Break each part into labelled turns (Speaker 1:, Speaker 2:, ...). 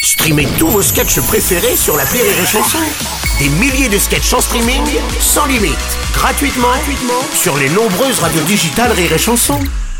Speaker 1: Streamez tous vos sketchs préférés sur l'appli Rire et Chanson. Des milliers de sketchs en streaming, sans limite, gratuitement sur les nombreuses radios digitales Rire et Chanson.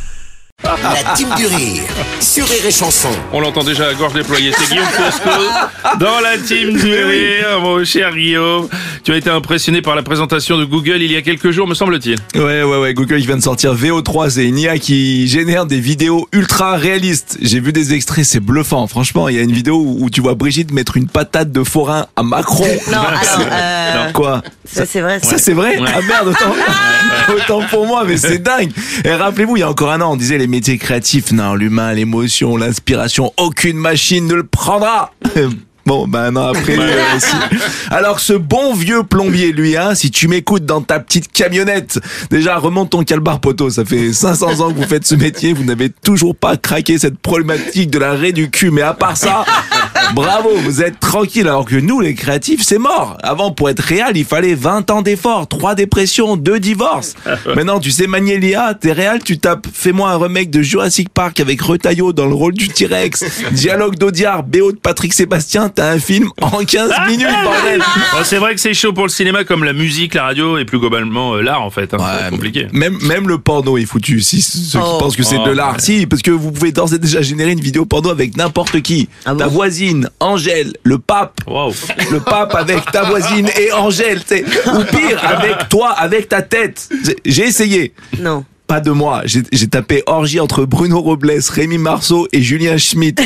Speaker 1: La team du rire sur Rire et Chanson.
Speaker 2: On l'entend déjà à gorge déployée, c'est Guillaume Fosco dans la team du rire. Mon cher Guillaume, tu as été impressionné par la présentation de Google il y a quelques jours, me semble-t-il.
Speaker 3: Ouais, Google qui vient de sortir VO3, c'est une IA qui génère des vidéos ultra réalistes. J'ai vu des extraits, c'est bluffant. Franchement, il y a une vidéo où tu vois Brigitte mettre une patate de forain à Macron.
Speaker 4: Non, alors,
Speaker 3: Quoi?
Speaker 4: ça c'est vrai.
Speaker 3: Ça c'est vrai?
Speaker 2: Ouais.
Speaker 3: Ah merde, autant pour moi, mais c'est dingue. Et rappelez-vous, il y a encore un an, on disait les métiers créatifs, non, l'humain, l'émotion, l'inspiration, aucune machine ne le prendra. Bon, ben un an après, si. Alors ce bon vieux plombier, lui, si tu m'écoutes dans ta petite camionnette, déjà remonte ton calbar poteau, ça fait 500 ans que vous faites ce métier, vous n'avez toujours pas craqué cette problématique de la raie du cul, mais à part ça, bravo, vous êtes tranquille, alors que nous, les créatifs, c'est mort. Avant, pour être réel, il fallait 20 ans d'efforts, 3 dépressions, 2 divorces. Maintenant, tu sais manier l'IA, t'es réel, tu tapes « Fais-moi un remake de Jurassic Park avec Retailleau dans le rôle du T-Rex, dialogue d'Audiard, BO de Patrick Sébastien », t'as un film en 15 minutes, bordel.
Speaker 2: Bon, c'est vrai que c'est chaud pour le cinéma comme la musique, la radio et plus globalement l'art en fait. C'est compliqué.
Speaker 3: Même le porno est foutu, si ceux qui pensent que c'est de l'art.
Speaker 2: Ouais.
Speaker 3: Si, parce que vous pouvez d'ores et déjà générer une vidéo porno avec n'importe qui. Ta voisine, Angèle, le pape.
Speaker 2: Wow.
Speaker 3: Le pape avec ta voisine et Angèle, tu sais. Ou pire, avec toi, avec ta tête. J'ai essayé.
Speaker 4: Non.
Speaker 3: Pas de moi. J'ai tapé orgie entre Bruno Robles, Rémi Marceau et Julien Schmitt.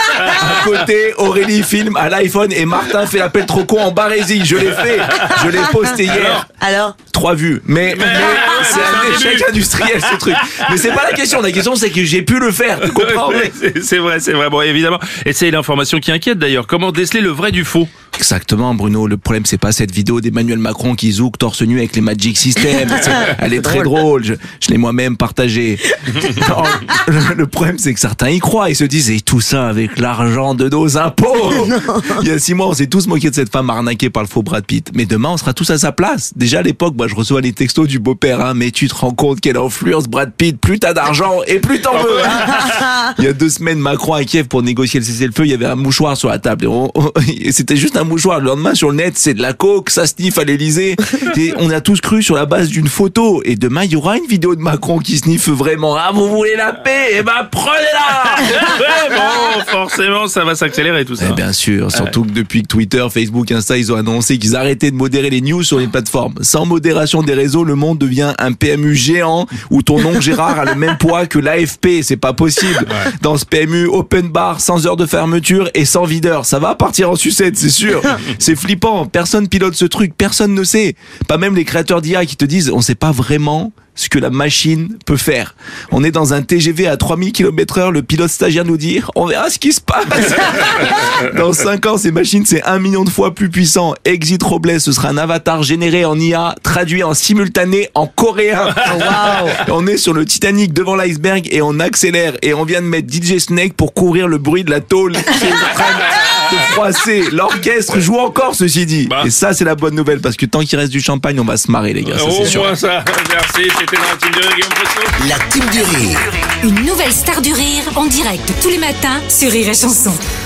Speaker 3: À côté, Aurélie filme à l'iPhone et Martin fait l'appel trop con en barésie. Je l'ai fait. Je l'ai posté hier.
Speaker 4: Alors
Speaker 3: 3 vues. Mais c'est un échec industriel, ce truc. Mais c'est pas la question. La question, c'est que j'ai pu le faire. Tu comprends?
Speaker 2: C'est vrai. Bon, évidemment. Et c'est l'information qui inquiète d'ailleurs. Comment déceler le vrai du faux?
Speaker 3: Exactement, Bruno. Le problème, c'est pas cette vidéo d'Emmanuel Macron qui zouk torse nu avec les Magic System. Elle est très drôle. Je l'ai moi-même partagée. Non, le problème, c'est que certains y croient. Ils se disent, et tout ça avec l'argent de nos impôts. Il y a 6 mois, on s'est tous moqués de cette femme arnaquée par le faux Brad Pitt. Mais demain, on sera tous à sa place. Déjà, à l'époque, moi, je reçois les textos du beau-père, mais tu te rends compte quelle influence Brad Pitt, plus t'as d'argent et plus t'en veux. Il y a 2 semaines, Macron à Kiev pour négocier le cessez-le-feu, il y avait un mouchoir sur la table. Et c'était juste un mouchoir. Le lendemain, sur le net, c'est de la coke, ça sniffe à l'Elysée. Et on a tous cru sur la base d'une photo. Et demain, il y aura une vidéo de Macron qui sniffe vraiment. Ah, vous voulez la paix? Eh ben, prenez-la!
Speaker 2: Bon, forcément, ça va s'accélérer tout ça.
Speaker 3: Eh bien sûr, surtout que depuis que Twitter, Facebook, Insta, ils ont annoncé qu'ils arrêtaient de modérer les news sur les plateformes. Sans modération des réseaux, le monde devient un PMU géant où ton nom Gérard a le même poids que l'AFP. C'est pas possible. Dans ce PMU, open bar, sans heure de fermeture et sans videur. Ça va partir en sucette, c'est sûr. C'est flippant. Personne pilote ce truc. Personne ne sait. Pas même les créateurs d'IA qui te disent, on sait pas vraiment ce que la machine peut faire. On est dans un TGV à 3000 km/h, le pilote stagiaire nous dit, on verra ce qui se passe. Dans 5 ans, ces machines, c'est 1 million de fois plus puissant. Exit Robles, ce sera un avatar généré en IA, traduit en simultané en coréen. Wow. On est sur le Titanic devant l'iceberg et on accélère. Et on vient de mettre DJ Snake pour couvrir le bruit de la tôle qui est en train de froisser. L'orchestre joue encore, ceci dit. Et ça, c'est la bonne nouvelle, parce que tant qu'il reste du champagne, on va se marrer, les gars. Ça, c'est sûr.
Speaker 2: Au moins ça. Merci. C'était dans la team du rire, Guillaume Fosco.
Speaker 1: La team du rire.
Speaker 5: Une nouvelle star du rire en direct tous les matins sur Rire et Chanson.